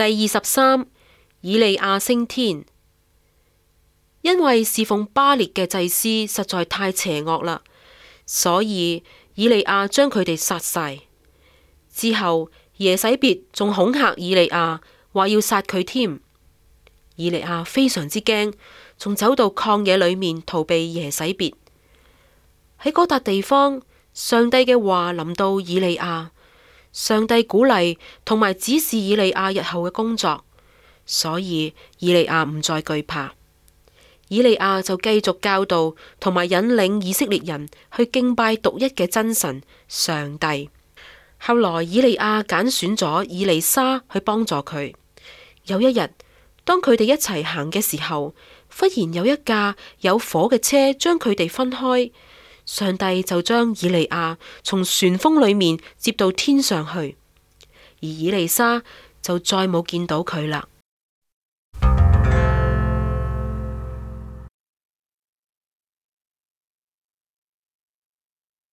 第23，以利亞升天。因為侍奉巴列嘅祭司實在太邪惡啦，所以以利亞將佢哋殺晒。之後耶洗別仲恐嚇以利亞，話要殺佢添。以利亞非常之驚，仲走到曠野裏面逃避耶洗別。喺嗰笪地方，上帝嘅話臨到以利亞，上帝鼓勵同埋指示以利亞日後嘅工作，所以以利亞唔再懼怕。以利亞就繼續教導同埋引領以色列人去敬拜獨一嘅真神上帝。後來以利亞揀選咗以利沙去幫助佢。有一日，當佢哋一齊行嘅時候，忽然有一架有火嘅車將佢哋分開，上帝就將以利亞從旋風裏面接到天上去，而以利沙就再冇見到佢啦。